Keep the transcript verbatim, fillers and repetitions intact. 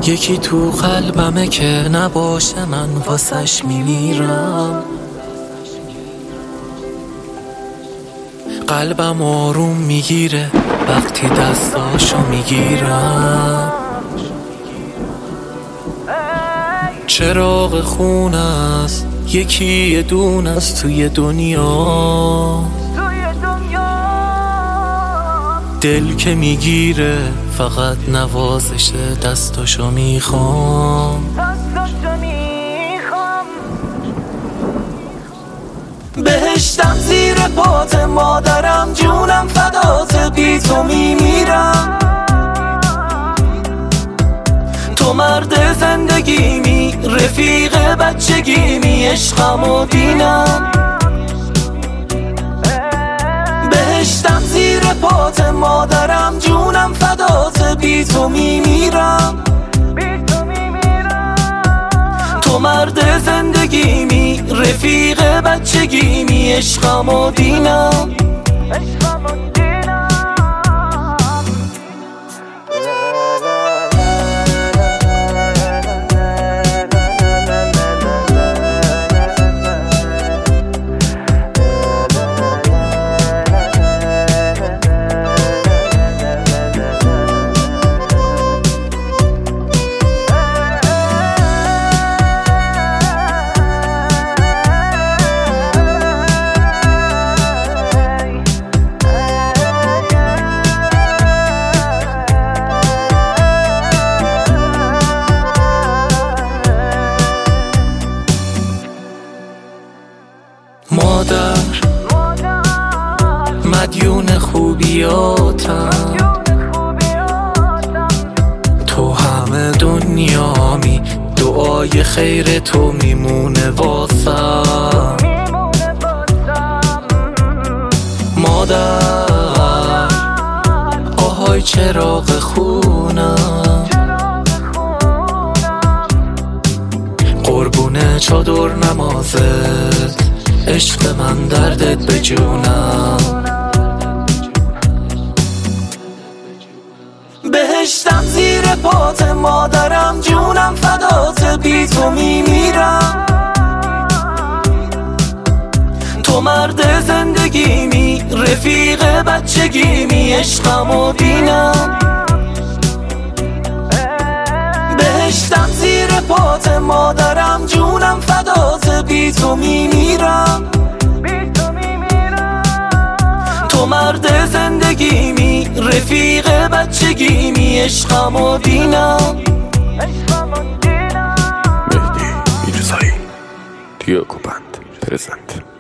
یکی تو قلبمه که نباشه من واسش میمیرم. قلبم آروم میگیره وقتی دستاشو میگیرم. چراغ خونه است یکی یه دون است توی دنیا. دل که میگیره فقط نوازش دستاشو میخوام. بهشتم زیر پات مادرم، جونم فدات، بی تو میمیرم. تو مرد زندگیمی، رفیق بچگیمی، عشقم و دینم. بهشتم زیر پات مادرم، جونم فدات، بی تو میمیرم. تو مرد زندگیمی، رفیق بچگیمی، عشقم و دینم. مادر مدیون خوبیاتم، تو همه دنیامی، دعای خیر تو میمونه واسم. مادر آهای چراغ خونم، قربون چادر نمازت، عشق من دردت به جونم. بهشتم زیر پات مادرم، جونم فدات، بی تو میمیرم. تو مرد زندگیمی، رفیق بچگیمی، عشقم و دینم. بهشتم زیر پات مادرم، جونم فدات، بی تو میمیرم. تو مرد زندگیمی، رفیق بچگیمی، عشقم و دینم. مهدی میرزایی دیوکو بند پرزنت.